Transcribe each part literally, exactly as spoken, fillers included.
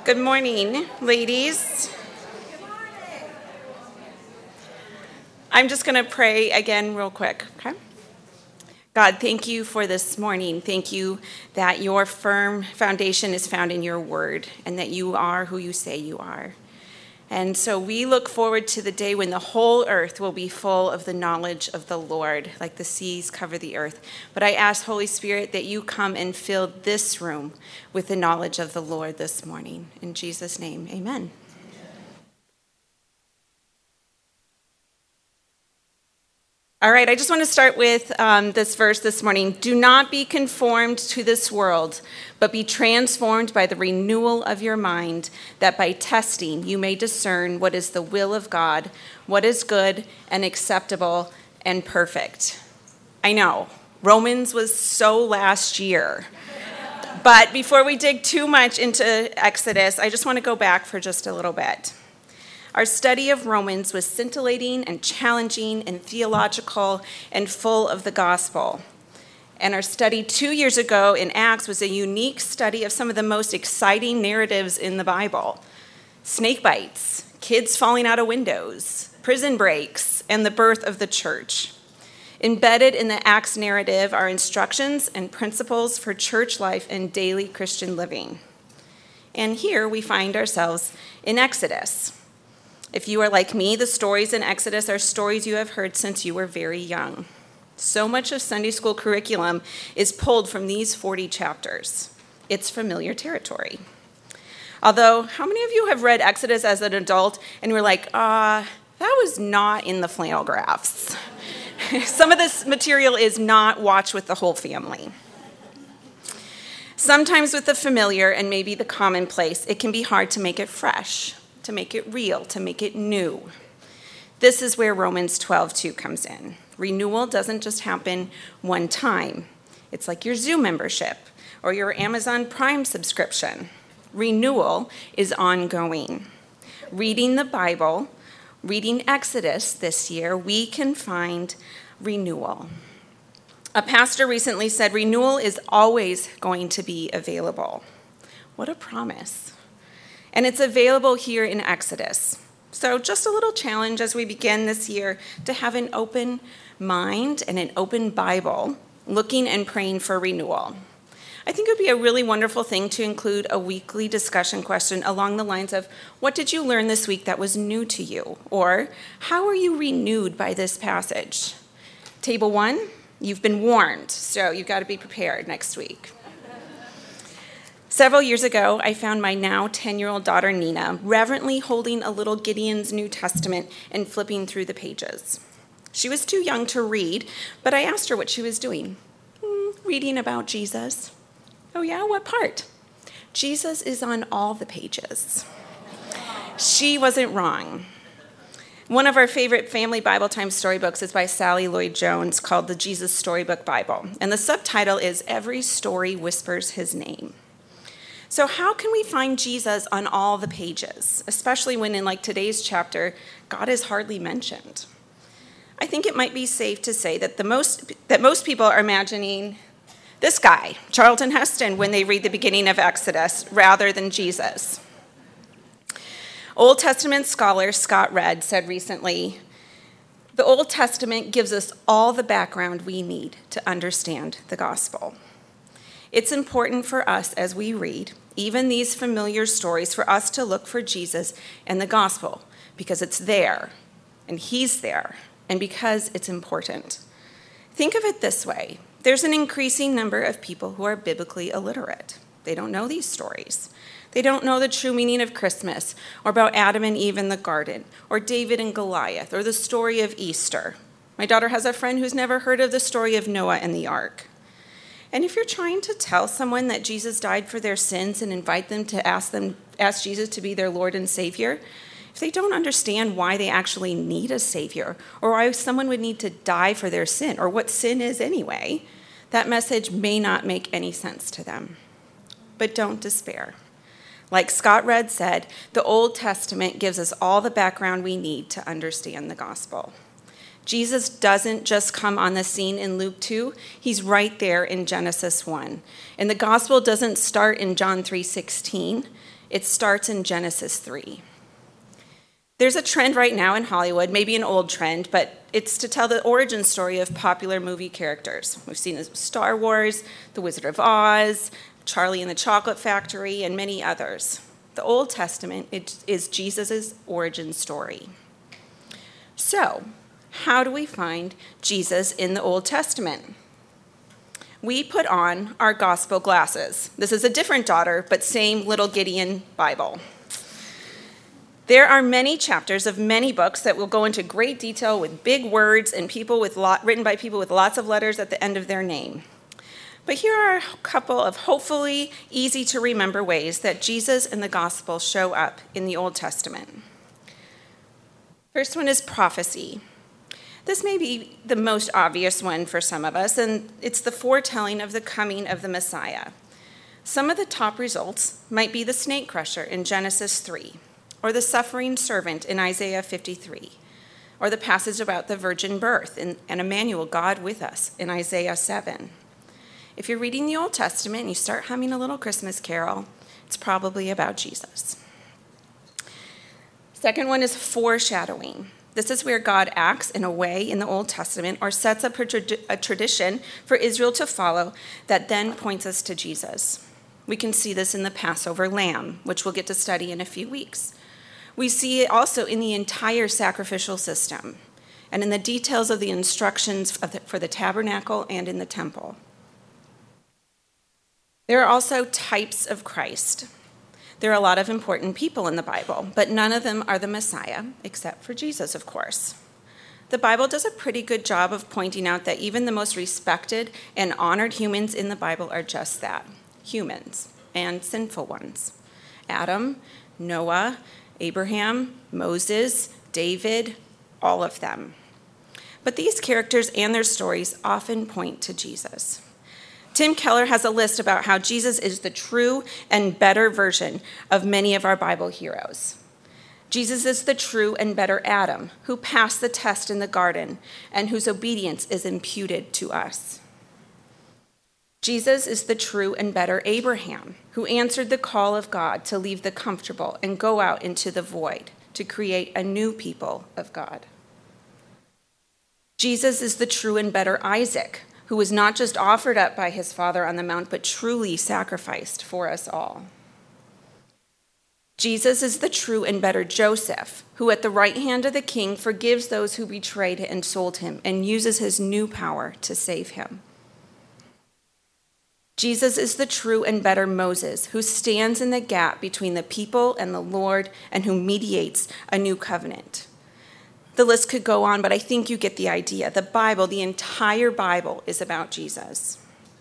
Good morning, ladies. I'm just going to pray again real quick, okay? God, thank you for this morning. Thank you that your firm foundation is found in your word and that you are who you say you are. And so we look forward to the day when the whole earth will be full of the knowledge of the Lord, like the seas cover the earth. But I ask, Holy Spirit, that you come and fill this room with the knowledge of the Lord this morning. In Jesus' name, amen. All right, I just want to start with um, this verse this morning. Do not be conformed to this world, but be transformed by the renewal of your mind, that by testing you may discern what is the will of God, what is good and acceptable and perfect. I know, Romans was so last year. But before we dig too much into Exodus, I just want to go back for just a little bit. Our study of Romans was scintillating and challenging and theological and full of the gospel. And our study two years ago in Acts was a unique study of some of the most exciting narratives in the Bible. Snake bites, kids falling out of windows, prison breaks, and the birth of the church. Embedded in the Acts narrative are instructions and principles for church life and daily Christian living. And here we find ourselves in Exodus. If you are like me, the stories in Exodus are stories you have heard since you were very young. So much of Sunday school curriculum is pulled from these forty chapters. It's familiar territory. Although, how many of you have read Exodus as an adult and were like, ah, uh, that was not in the flannel graphs? Some of this material is not watched with the whole family. Sometimes with the familiar and maybe the commonplace, it can be hard to make it fresh, to make it real, to make it new. This is where Romans twelve two comes in. Renewal doesn't just happen one time. It's like your Zoom membership or your Amazon Prime subscription. Renewal is ongoing. Reading the Bible, reading Exodus this year, we can find renewal. A pastor recently said renewal is always going to be available. What a promise. And it's available here in Exodus. So just a little challenge as we begin this year to have an open mind and an open Bible, looking and praying for renewal. I think it would be a really wonderful thing to include a weekly discussion question along the lines of, what did you learn this week that was new to you? Or, how are you renewed by this passage? Table one, you've been warned, so you've got to be prepared next week. Several years ago, I found my now ten-year-old daughter, Nina, reverently holding a little Gideon's New Testament and flipping through the pages. She was too young to read, but I asked her what she was doing. Mm, reading about Jesus. Oh yeah, what part? Jesus is on all the pages. She wasn't wrong. One of our favorite family Bible time storybooks is by Sally Lloyd Jones, called the Jesus Storybook Bible. And the subtitle is Every Story Whispers His Name. So how can we find Jesus on all the pages, especially when in like today's chapter, God is hardly mentioned? I think it might be safe to say that the most that most people are imagining this guy, Charlton Heston, when they read the beginning of Exodus, rather than Jesus. Old Testament scholar Scott Redd said recently, the Old Testament gives us all the background we need to understand the gospel. It's important for us as we read, even these familiar stories, for us to look for Jesus and the gospel, because it's there, and he's there, and because it's important. Think of it this way. There's an increasing number of people who are biblically illiterate. They don't know these stories. They don't know the true meaning of Christmas, or about Adam and Eve in the garden, or David and Goliath, or the story of Easter. My daughter has a friend who's never heard of the story of Noah and the ark. And if you're trying to tell someone that Jesus died for their sins and invite them to ask them, ask Jesus to be their Lord and Savior, if they don't understand why they actually need a Savior, or why someone would need to die for their sin, or what sin is anyway, that message may not make any sense to them. But don't despair. Like Scott Redd said, the Old Testament gives us all the background we need to understand the gospel. Jesus doesn't just come on the scene in Luke two, he's right there in Genesis one. And the gospel doesn't start in John three sixteen. It starts in Genesis three. There's a trend right now in Hollywood, maybe an old trend, but it's to tell the origin story of popular movie characters. We've seen this with Star Wars, The Wizard of Oz, Charlie and the Chocolate Factory, and many others. The Old Testament is Jesus' origin story. So, how do we find Jesus in the Old Testament? We put on our gospel glasses. This is a different daughter, but same little Gideon Bible. There are many chapters of many books that will go into great detail with big words and people with lot, written by people with lots of letters at the end of their name. But here are a couple of hopefully easy to remember ways that Jesus and the gospel show up in the Old Testament. First one is prophecy. This may be the most obvious one for some of us, and it's the foretelling of the coming of the Messiah. Some of the top results might be the snake crusher in Genesis three, or the suffering servant in Isaiah fifty-three, or the passage about the virgin birth in, and Emmanuel, God with us, in Isaiah seven. If you're reading the Old Testament and you start humming a little Christmas carol, it's probably about Jesus. Second one is foreshadowing. This is where God acts in a way in the Old Testament or sets up a, tra- a tradition for Israel to follow that then points us to Jesus. We can see this in the Passover lamb, which we'll get to study in a few weeks. We see it also in the entire sacrificial system and in the details of the instructions of the, for the tabernacle and in the temple. There are also types of Christ. There are a lot of important people in the Bible, but none of them are the Messiah, except for Jesus, of course. The Bible does a pretty good job of pointing out that even the most respected and honored humans in the Bible are just that, humans, and sinful ones. Adam, Noah, Abraham, Moses, David, all of them. But these characters and their stories often point to Jesus. Tim Keller has a list about how Jesus is the true and better version of many of our Bible heroes. Jesus is the true and better Adam, who passed the test in the garden and whose obedience is imputed to us. Jesus is the true and better Abraham, who answered the call of God to leave the comfortable and go out into the void to create a new people of God. Jesus is the true and better Isaac, who was not just offered up by his father on the mount, but truly sacrificed for us all. Jesus is the true and better Joseph, who at the right hand of the king forgives those who betrayed and sold him and uses his new power to save him. Jesus is the true and better Moses, who stands in the gap between the people and the Lord and who mediates a new covenant. The list could go on, but I think you get the idea. The Bible, the entire Bible, is about Jesus.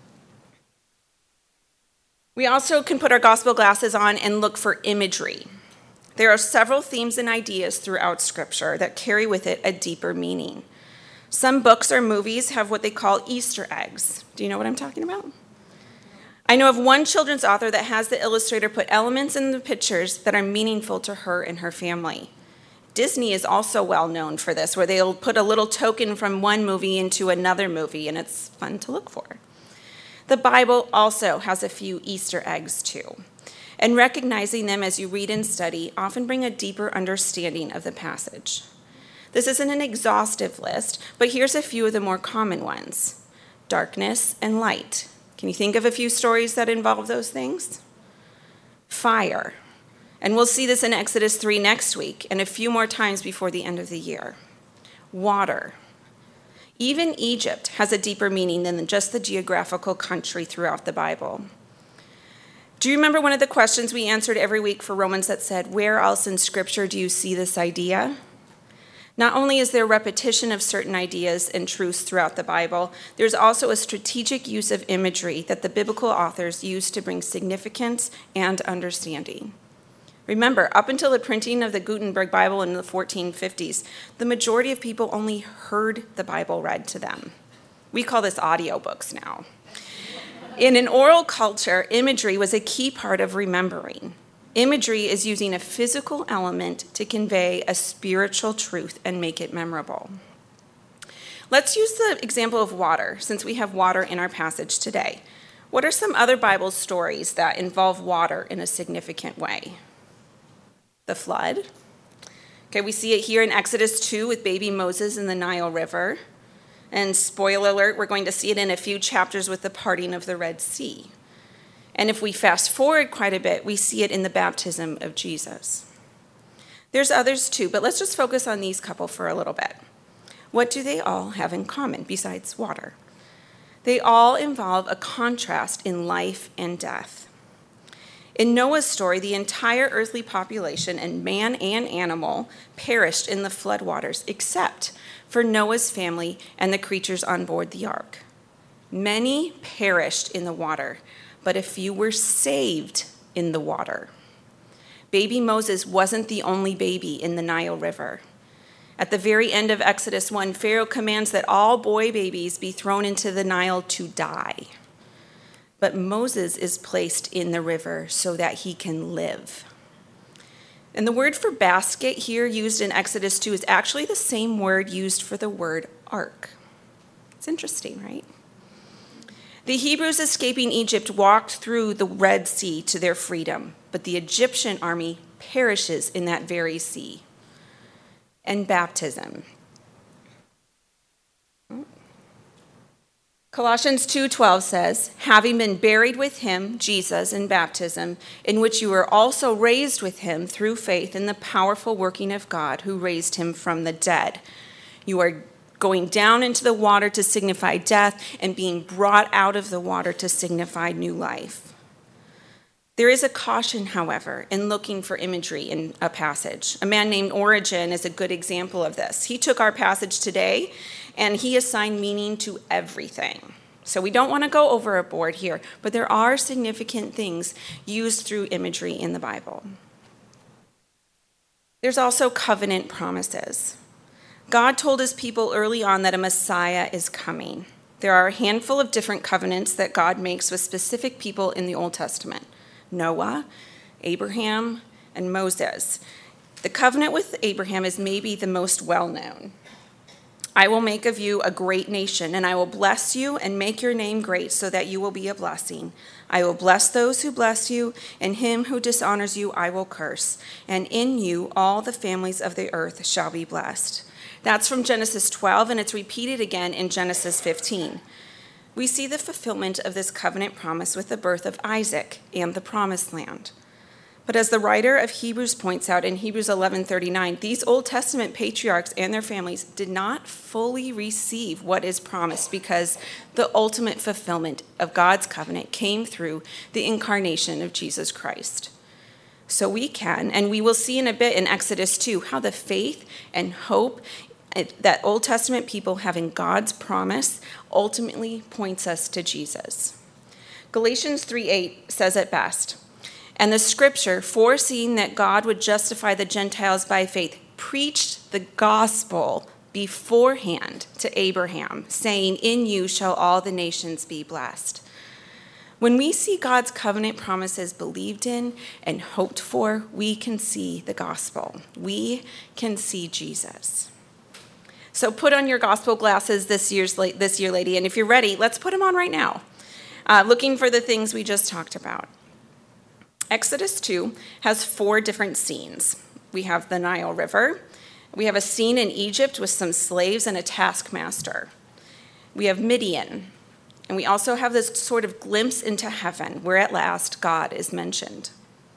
We also can put our gospel glasses on and look for imagery. There are several themes and ideas throughout Scripture that carry with it a deeper meaning. Some books or movies have what they call Easter eggs. Do you know what I'm talking about? I know of one children's author that has the illustrator put elements in the pictures that are meaningful to her and her family. Disney is also well known for this, where they'll put a little token from one movie into another movie, and it's fun to look for. The Bible also has a few Easter eggs too, and recognizing them as you read and study often bring a deeper understanding of the passage. This isn't an exhaustive list, but here's a few of the more common ones. Darkness and light. Can you think of a few stories that involve those things? Fire. And we'll see this in Exodus three next week and a few more times before the end of the year. Water. Even Egypt has a deeper meaning than just the geographical country throughout the Bible. Do you remember one of the questions we answered every week for Romans that said, where else in Scripture do you see this idea? Not only is there repetition of certain ideas and truths throughout the Bible, there's also a strategic use of imagery that the biblical authors used to bring significance and understanding. Remember, up until the printing of the Gutenberg Bible in the fourteen fifties, the majority of people only heard the Bible read to them. We call this audiobooks now. In an oral culture, imagery was a key part of remembering. Imagery is using a physical element to convey a spiritual truth and make it memorable. Let's use the example of water, since we have water in our passage today. What are some other Bible stories that involve water in a significant way? The flood. Okay, we see it here in Exodus two with baby Moses in the Nile River. And spoiler alert, we're going to see it in a few chapters with the parting of the Red Sea. And if we fast forward quite a bit, we see it in the baptism of Jesus. There's others too, but let's just focus on these couple for a little bit. What do they all have in common besides water? They all involve a contrast in life and death. In Noah's story, the entire earthly population, and man and animal, perished in the floodwaters, except for Noah's family and the creatures on board the ark. Many perished in the water, but a few were saved in the water. Baby Moses wasn't the only baby in the Nile River. At the very end of Exodus one, Pharaoh commands that all boy babies be thrown into the Nile to die. But Moses is placed in the river so that he can live. And the word for basket here used in Exodus two is actually the same word used for the word ark. It's interesting, right? The Hebrews escaping Egypt walked through the Red Sea to their freedom, but the Egyptian army perishes in that very sea. And baptism. Colossians two twelve says, having been buried with him, Jesus, in baptism, in which you were also raised with him through faith in the powerful working of God who raised him from the dead. You are going down into the water to signify death and being brought out of the water to signify new life. There is a caution, however, in looking for imagery in a passage. A man named Origen is a good example of this. He took our passage today and he assigned meaning to everything. So we don't want to go overboard here, but there are significant things used through imagery in the Bible. There's also covenant promises. God told his people early on that a Messiah is coming. There are a handful of different covenants that God makes with specific people in the Old Testament. Noah, Abraham, and Moses. The covenant with Abraham is maybe the most well-known. I will make of you a great nation, and I will bless you and make your name great so that you will be a blessing. I will bless those who bless you, and him who dishonors you I will curse. And in you all the families of the earth shall be blessed. That's from Genesis twelve, and it's repeated again in Genesis fifteen. We see the fulfillment of this covenant promise with the birth of Isaac and the promised land. But as the writer of Hebrews points out in Hebrews eleven thirty-nine, these Old Testament patriarchs and their families did not fully receive what is promised because the ultimate fulfillment of God's covenant came through the incarnation of Jesus Christ. So we can, and we will see in a bit in Exodus two, how the faith and hope that Old Testament people have in God's promise ultimately points us to Jesus. Galatians three eight says it best, and the scripture, foreseeing that God would justify the Gentiles by faith, preached the gospel beforehand to Abraham, saying, in you shall all the nations be blessed. When we see God's covenant promises believed in and hoped for, we can see the gospel. We can see Jesus. So put on your gospel glasses this year's this year, lady, and if you're ready, let's put them on right now, uh, looking for the things we just talked about. Exodus two has four different scenes. We have the Nile River. We have a scene in Egypt with some slaves and a taskmaster. We have Midian. And we also have this sort of glimpse into heaven, where at last God is mentioned.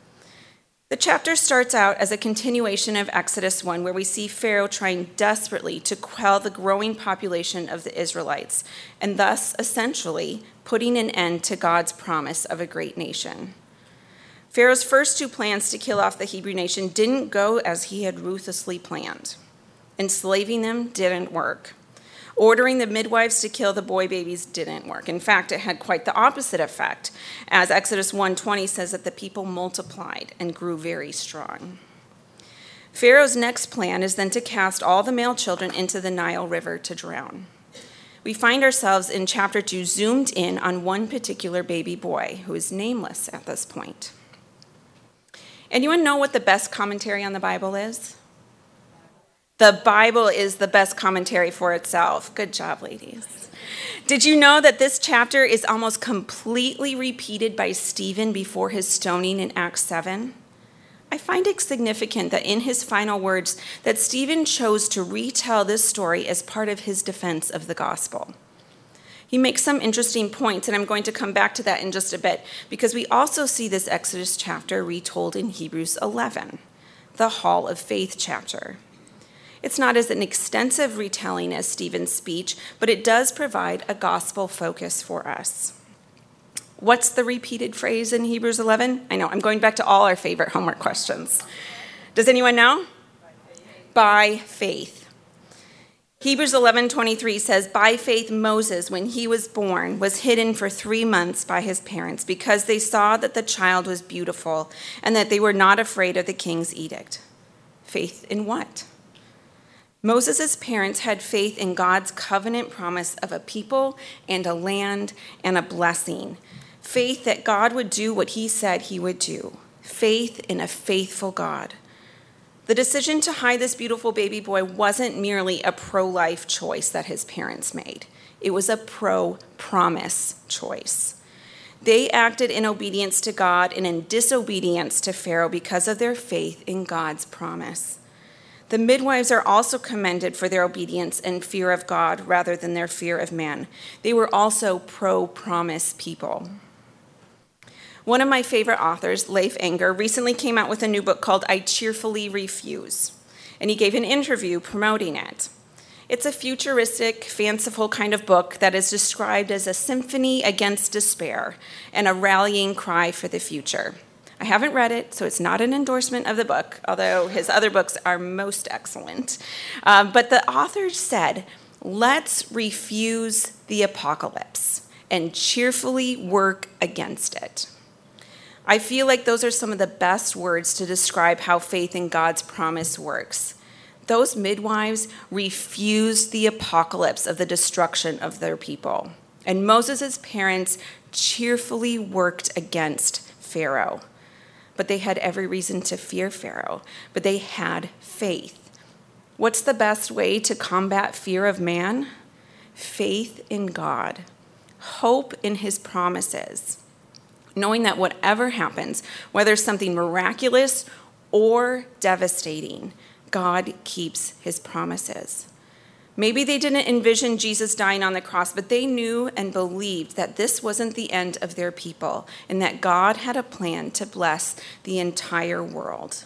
The chapter starts out as a continuation of Exodus one, where we see Pharaoh trying desperately to quell the growing population of the Israelites, and thus, essentially, putting an end to God's promise of a great nation. Pharaoh's first two plans to kill off the Hebrew nation didn't go as he had ruthlessly planned. Enslaving them didn't work. Ordering the midwives to kill the boy babies didn't work. In fact, it had quite the opposite effect, as Exodus one twenty says that the people multiplied and grew very strong. Pharaoh's next plan is then to cast all the male children into the Nile River to drown. We find ourselves in chapter two zoomed in on one particular baby boy who is nameless at this point. Anyone know what the best commentary on the Bible is? The Bible is the best commentary for itself. Good job, ladies. Did you know that this chapter is almost completely repeated by Stephen before his stoning in Acts seven? I find it significant that in his final words that Stephen chose to retell this story as part of his defense of the gospel. He makes some interesting points, and I'm going to come back to that in just a bit, because we also see this Exodus chapter retold in Hebrews eleven, the Hall of Faith chapter. It's not as an extensive retelling as Stephen's speech, but it does provide a gospel focus for us. What's the repeated phrase in Hebrews eleven? I know, I'm going back to all our favorite homework questions. Does anyone know? By faith. Hebrews eleven twenty-three says, by faith Moses, when he was born, was hidden for three months by his parents because they saw that the child was beautiful and that they were not afraid of the king's edict. Faith in what? Moses' parents had faith in God's covenant promise of a people and a land and a blessing. Faith that God would do what he said he would do. Faith in a faithful God. The decision to hide this beautiful baby boy wasn't merely a pro-life choice that his parents made. It was a pro-promise choice. They acted in obedience to God and in disobedience to Pharaoh because of their faith in God's promise. The midwives are also commended for their obedience and fear of God rather than their fear of man. They were also pro-promise people. One of my favorite authors, Leif Enger, recently came out with a new book called I Cheerfully Refuse, and he gave an interview promoting it. It's a futuristic, fanciful kind of book that is described as a symphony against despair and a rallying cry for the future. I haven't read it, so it's not an endorsement of the book, although his other books are most excellent. Um, but the author said, let's refuse the apocalypse and cheerfully work against it. I feel like those are some of the best words to describe how faith in God's promise works. Those midwives refused the apocalypse of the destruction of their people. And Moses' parents cheerfully worked against Pharaoh. But they had every reason to fear Pharaoh. But they had faith. What's the best way to combat fear of man? Faith in God. Hope in his promises. Knowing that whatever happens, whether something miraculous or devastating, God keeps his promises. Maybe they didn't envision Jesus dying on the cross, but they knew and believed that this wasn't the end of their people and that God had a plan to bless the entire world.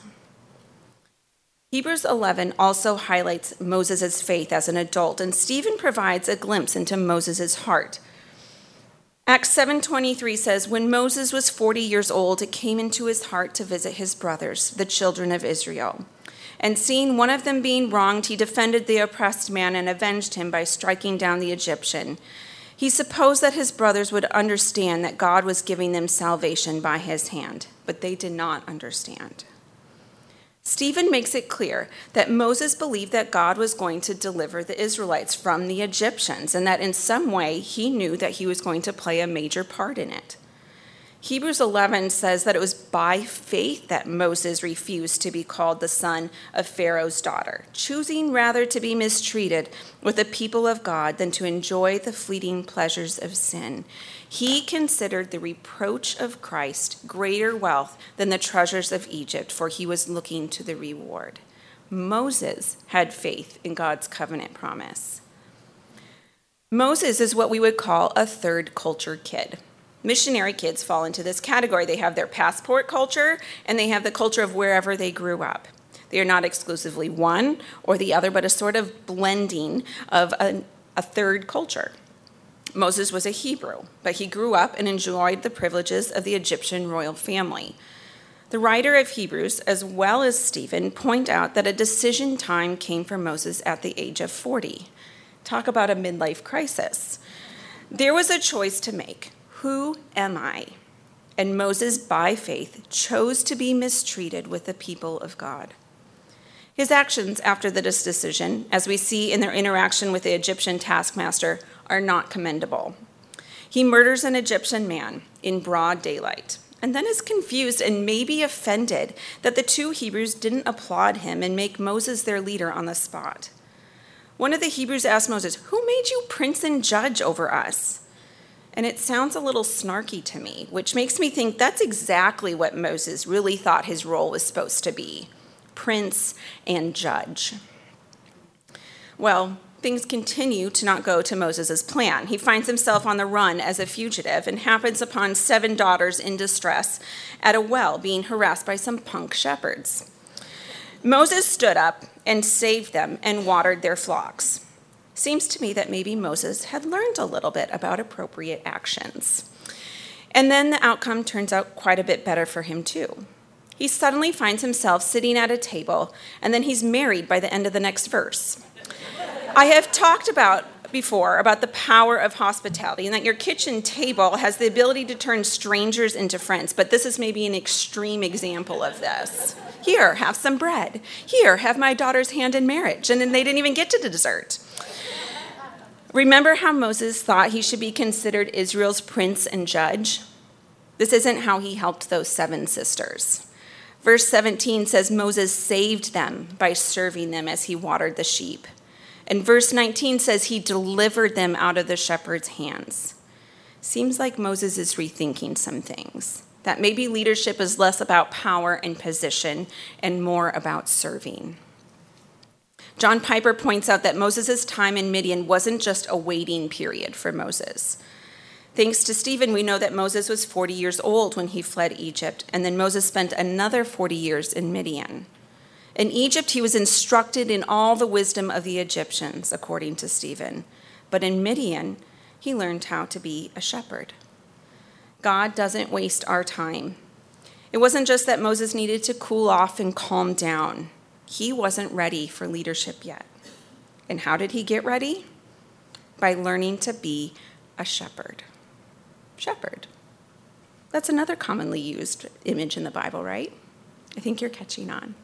Hebrews eleven also highlights Moses' faith as an adult, and Stephen provides a glimpse into Moses' heart. Acts seven twenty-three says, when Moses was forty years old, it came into his heart to visit his brothers, the children of Israel. And seeing one of them being wronged, he defended the oppressed man and avenged him by striking down the Egyptian. He supposed that his brothers would understand that God was giving them salvation by his hand, but they did not understand. Stephen makes it clear that Moses believed that God was going to deliver the Israelites from the Egyptians, and that in some way he knew that he was going to play a major part in it. Hebrews eleven says that it was by faith that Moses refused to be called the son of Pharaoh's daughter, choosing rather to be mistreated with the people of God than to enjoy the fleeting pleasures of sin. He considered the reproach of Christ greater wealth than the treasures of Egypt, for he was looking to the reward. Moses had faith in God's covenant promise. Moses is what we would call a third culture kid. Missionary kids fall into this category. They have their passport culture, and they have the culture of wherever they grew up. They are not exclusively one or the other, but a sort of blending of a, a third culture. Moses was a Hebrew, but he grew up and enjoyed the privileges of the Egyptian royal family. The writer of Hebrews, as well as Stephen, point out that a decision time came for Moses at the age of forty. Talk about a midlife crisis. There was a choice to make. Who am I? And Moses, by faith, chose to be mistreated with the people of God. His actions after this decision, as we see in their interaction with the Egyptian taskmaster, are not commendable. He murders an Egyptian man in broad daylight, and then is confused and maybe offended that the two Hebrews didn't applaud him and make Moses their leader on the spot. One of the Hebrews asked Moses, "Who made you prince and judge over us?" And it sounds a little snarky to me, which makes me think that's exactly what Moses really thought his role was supposed to be, prince and judge. Well, things continue to not go to Moses' plan. He finds himself on the run as a fugitive and happens upon seven daughters in distress at a well being harassed by some punk shepherds. Moses stood up and saved them and watered their flocks. Seems to me that maybe Moses had learned a little bit about appropriate actions. And then the outcome turns out quite a bit better for him too. He suddenly finds himself sitting at a table, and then he's married by the end of the next verse. I have talked about before about the power of hospitality and that your kitchen table has the ability to turn strangers into friends, but this is maybe an extreme example of this. Here, have some bread. Here, have my daughter's hand in marriage. And then they didn't even get to the dessert. Remember how Moses thought he should be considered Israel's prince and judge? This isn't how he helped those seven sisters. Verse seventeen says Moses saved them by serving them as he watered the sheep. And verse nineteen says he delivered them out of the shepherd's hands. Seems like Moses is rethinking some things, that maybe leadership is less about power and position and more about serving. John Piper points out that Moses' time in Midian wasn't just a waiting period for Moses. Thanks to Stephen, we know that Moses was forty years old when he fled Egypt, and then Moses spent another forty years in Midian. In Egypt, he was instructed in all the wisdom of the Egyptians, according to Stephen. But in Midian, he learned how to be a shepherd. God doesn't waste our time. It wasn't just that Moses needed to cool off and calm down. He wasn't ready for leadership yet. And how did he get ready? By learning to be a shepherd. Shepherd. That's another commonly used image in the Bible, right? I think you're catching on.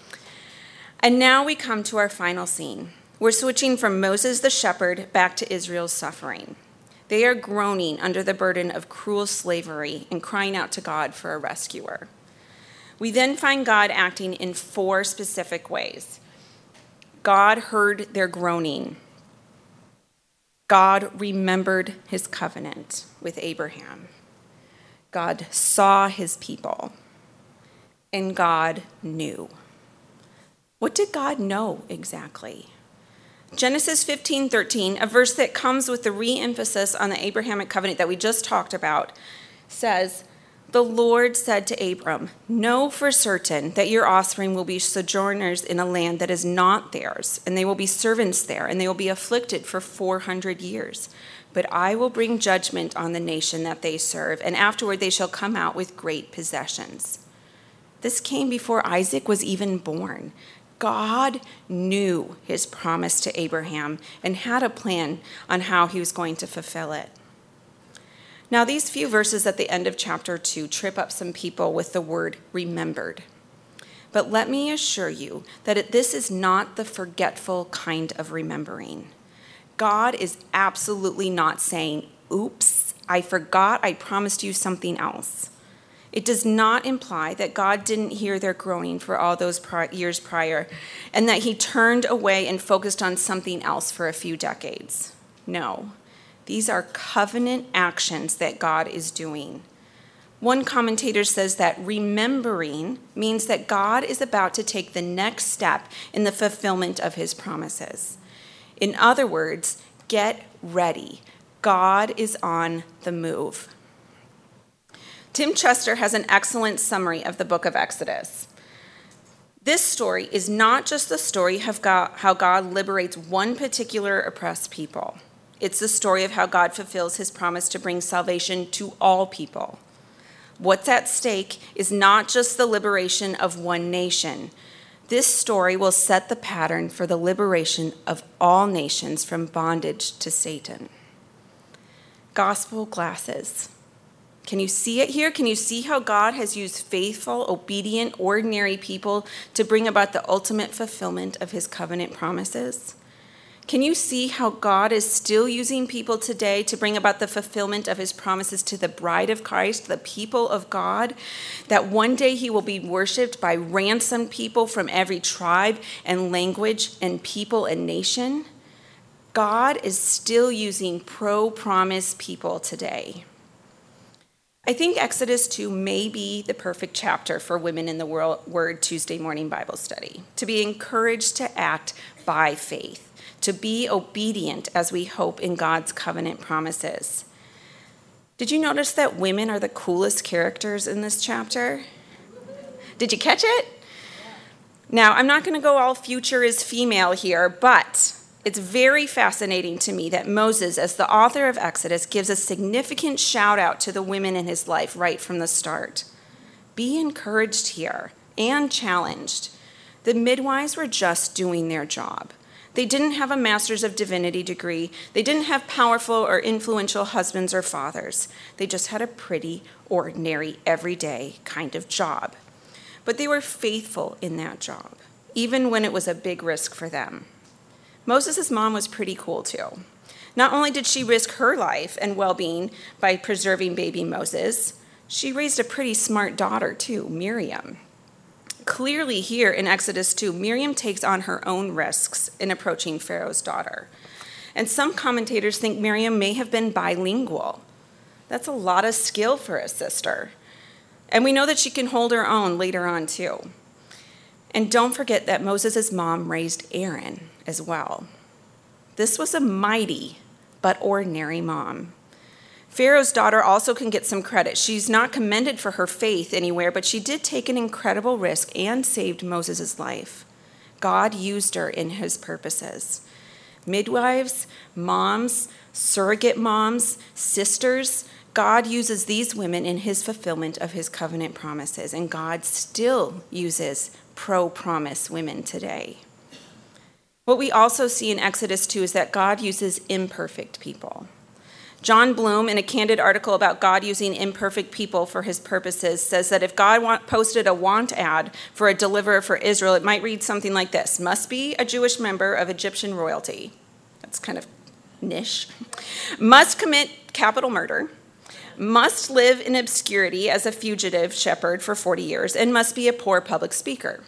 And now we come to our final scene. We're switching from Moses the shepherd back to Israel's suffering. They are groaning under the burden of cruel slavery and crying out to God for a rescuer. We then find God acting in four specific ways. God heard their groaning. God remembered his covenant with Abraham. God saw his people. And God knew. What did God know exactly? Genesis fifteen thirteen, a verse that comes with the re-emphasis on the Abrahamic covenant that we just talked about, says, "The Lord said to Abram, know for certain that your offspring will be sojourners in a land that is not theirs, and they will be servants there, and they will be afflicted for four hundred years. But I will bring judgment on the nation that they serve, and afterward they shall come out with great possessions." This came before Isaac was even born. God knew his promise to Abraham and had a plan on how he was going to fulfill it. Now, these few verses at the end of chapter two trip up some people with the word remembered. But let me assure you that it, this is not the forgetful kind of remembering. God is absolutely not saying, oops, I forgot I promised you something else. It does not imply that God didn't hear their groaning for all those pri- years prior and that he turned away and focused on something else for a few decades. No, these are covenant actions that God is doing. One commentator says that remembering means that God is about to take the next step in the fulfillment of his promises. In other words, get ready. God is on the move. Tim Chester has an excellent summary of the book of Exodus. This story is not just the story of God, how God liberates one particular oppressed people. It's the story of how God fulfills his promise to bring salvation to all people. What's at stake is not just the liberation of one nation. This story will set the pattern for the liberation of all nations from bondage to Satan. Gospel glasses. Can you see it here? Can you see how God has used faithful, obedient, ordinary people to bring about the ultimate fulfillment of his covenant promises? Can you see how God is still using people today to bring about the fulfillment of his promises to the bride of Christ, the people of God, that one day he will be worshiped by ransomed people from every tribe and language and people and nation? God is still using pro-promise people today. I think Exodus two may be the perfect chapter for women in the Word Tuesday morning Bible study, to be encouraged to act by faith, to be obedient as we hope in God's covenant promises. Did you notice that women are the coolest characters in this chapter? Did you catch it? Now, I'm not going to go all future is female here, but it's very fascinating to me that Moses, as the author of Exodus, gives a significant shout out to the women in his life right from the start. Be encouraged here and challenged. The midwives were just doing their job. They didn't have a master's of divinity degree. They didn't have powerful or influential husbands or fathers. They just had a pretty, ordinary, everyday kind of job. But they were faithful in that job, even when it was a big risk for them. Moses' mom was pretty cool too. Not only did she risk her life and well-being by preserving baby Moses, she raised a pretty smart daughter too, Miriam. Clearly here in Exodus two, Miriam takes on her own risks in approaching Pharaoh's daughter. And some commentators think Miriam may have been bilingual. That's a lot of skill for a sister. And we know that she can hold her own later on too. And don't forget that Moses' mom raised Aaron as well. This was a mighty but ordinary mom. Pharaoh's daughter also can get some credit. She's not commended for her faith anywhere, but she did take an incredible risk and saved Moses' life. God used her in his purposes. Midwives, moms, surrogate moms, sisters, God uses these women in his fulfillment of his covenant promises, and God still uses pro-promise women today. What we also see in Exodus two is that God uses imperfect people. John Bloom, in a candid article about God using imperfect people for his purposes, says that if God want, posted a want ad for a deliverer for Israel, it might read something like this: must be a Jewish member of Egyptian royalty. That's kind of niche. Must commit capital murder. Must live in obscurity as a fugitive shepherd for forty years, and must be a poor public speaker.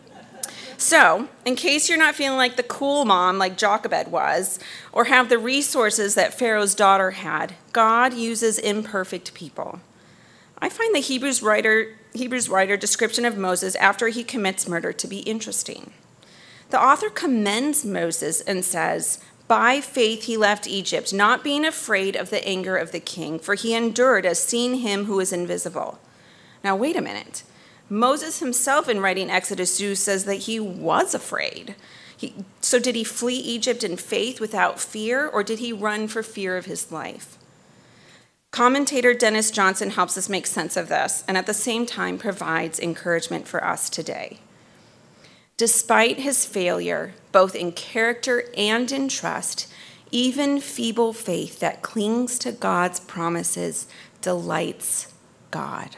So, in case you're not feeling like the cool mom like Jochebed was, or have the resources that Pharaoh's daughter had, God uses imperfect people. I find the Hebrews writer, Hebrews writer description of Moses after he commits murder to be interesting. The author commends Moses and says, "By faith he left Egypt, not being afraid of the anger of the king, for he endured as seeing him who is invisible." Now, wait a minute. Moses himself, in writing Exodus two, says that he was afraid. He, so did he flee Egypt in faith without fear, or did he run for fear of his life? Commentator Dennis Johnson helps us make sense of this, and at the same time provides encouragement for us today. Despite his failure, both in character and in trust, even feeble faith that clings to God's promises delights God.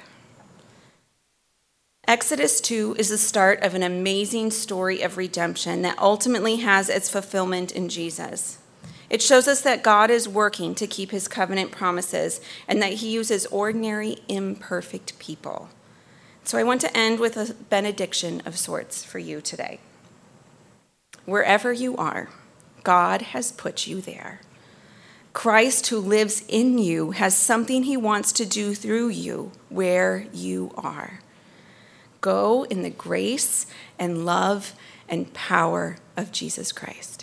Exodus two is the start of an amazing story of redemption that ultimately has its fulfillment in Jesus. It shows us that God is working to keep his covenant promises and that he uses ordinary, imperfect people. So I want to end with a benediction of sorts for you today. Wherever you are, God has put you there. Christ, who lives in you, has something he wants to do through you where you are. Go in the grace and love and power of Jesus Christ.